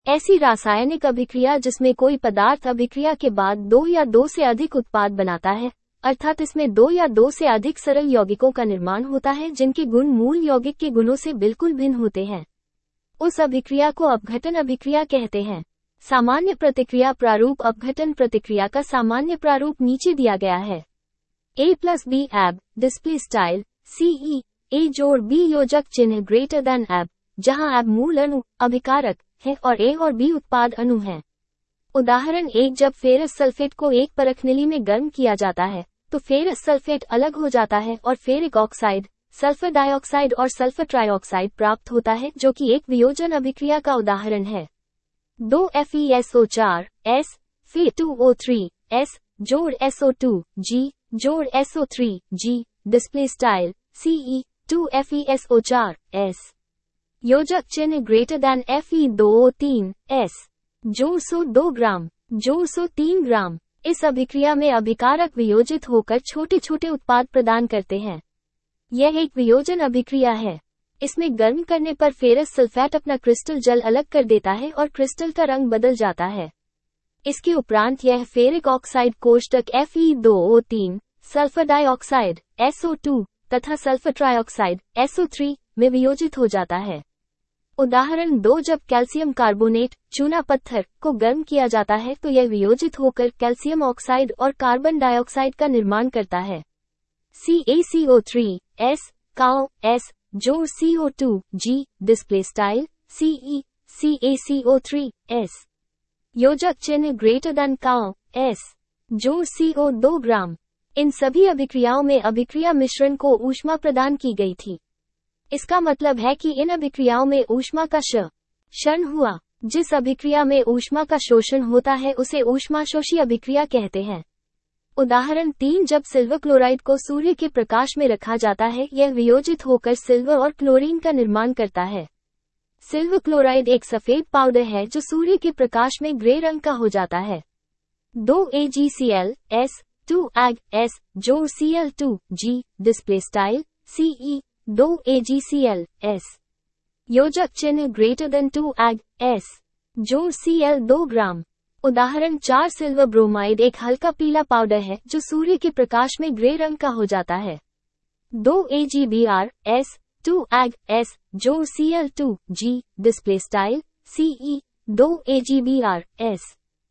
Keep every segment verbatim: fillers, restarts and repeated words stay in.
ऐसी रासायनिक अभिक्रिया जिसमें कोई पदार्थ अभिक्रिया के बाद दो या दो से अधिक उत्पाद बनाता है, अर्थात इसमें दो या दो से अधिक सरल यौगिकों का निर्माण होता है जिनके गुण मूल यौगिक के गुणों से बिल्कुल भिन्न होते हैं। उस अभिक्रिया को अपघटन अभिक्रिया कहते हैं। सामान्य प्रतिक्रिया प्रारूप अपघटन प्रतिक्रिया का सामान्य प्रारूप नीचे दिया गया है। A प्लस बी एब डिस्प्ले स्टाइल सीई ए जोड़ बी योजक चिन्ह ग्रेटर देन एब, जहां एब मूल अणु अभिकारक है और ए और बी उत्पाद अणु हैं। उदाहरण एक, जब फेरस सल्फेट को एक परखनली में गर्म किया जाता है तो फेरस सल्फेट अलग हो जाता है और फेरिक ऑक्साइड, सल्फर डाइऑक्साइड और सल्फर ट्राइऑक्साइड प्राप्त होता है, जो कि एक वियोजन अभिक्रिया का उदाहरण है। दो एफ ई एस ओ चार एस फी टू ओ थ्री एस जोड़ एस ओ टू जी जोड़ S O three G display style C E two F S O चार एस योजक चिन्ह ग्रेटर देन एफ ई दो ओ तीन S जोड़ सौ दो ग्राम जोड़ सौ तीन ग्राम। इस अभिक्रिया में अभिकारक वियोजित होकर छोटे छोटे उत्पाद प्रदान करते हैं। यह एक वियोजन अभिक्रिया है। इसमें गर्म करने पर फेरस सल्फेट अपना क्रिस्टल जल अलग कर देता है और क्रिस्टल का रंग बदल जाता है। इसके उपरांत यह फेरिक ऑक्साइड कोष्टक एफ ई दो ओ तीन, sulphur dioxide S O two तथा sulphur trioxide S O three में वियोजित हो जाता है। उदाहरण दो, जब कैल्शियम कार्बोनेट चूना पत्थर को गर्म किया जाता है तो यह वियोजित होकर कैल्शियम ऑक्साइड और कार्बन डाइऑक्साइड का निर्माण करता है। C A C O three S काओ एस जोड़ C O two G display style CE C A C O three S योजक चिन्ह ग्रेटर देन काओ एस जोड़ सी ओ दो ग्राम। इन सभी अभिक्रियाओं में अभिक्रिया मिश्रण को ऊष्मा प्रदान की गई थी। इसका मतलब है कि इन अभिक्रियाओं में ऊष्मा का शोषण हुआ। जिस अभिक्रिया में ऊष्मा का शोषण होता है उसे ऊष्माशोषी अभिक्रिया कहते हैं। उदाहरण तीन, जब सिल्वर क्लोराइड को सूर्य के प्रकाश में रखा जाता है, यह वियोजित होकर सिल्वर और क्लोरीन का निर्माण करता है। सिल्वर क्लोराइड एक सफेद पाउडर है जो सूर्य के प्रकाश में ग्रे रंग का हो जाता है। दो A G C L S two एग एस जोड़ C L two G display style C E A G C L S योजक चिन्ह ग्रेटर देन टू एग एस जोड़ सी एल दो ग्राम। उदाहरण चार, सिल्वर ब्रोमाइड एक हल्का पीला पाउडर है जो सूर्य के प्रकाश में ग्रे रंग का हो जाता है। दो A G B R S two एग एस जोड़ C L two G display style C E A G B R S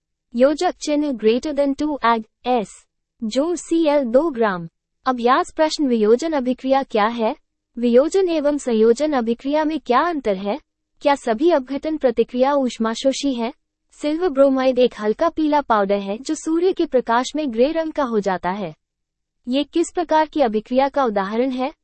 योजक चिन्ह ग्रेटर देन टू एग एस जोड़ सी एल दो ग्राम। अभ्यास प्रश्न, वियोजन अभिक्रिया क्या है? वियोजन एवं संयोजन अभिक्रिया में क्या अंतर है? क्या सभी अपघटन प्रतिक्रिया ऊष्माशोषी है? सिल्वर ब्रोमाइड एक हल्का पीला पाउडर है जो सूर्य के प्रकाश में ग्रे रंग का हो जाता है। ये किस प्रकार की अभिक्रिया का उदाहरण है?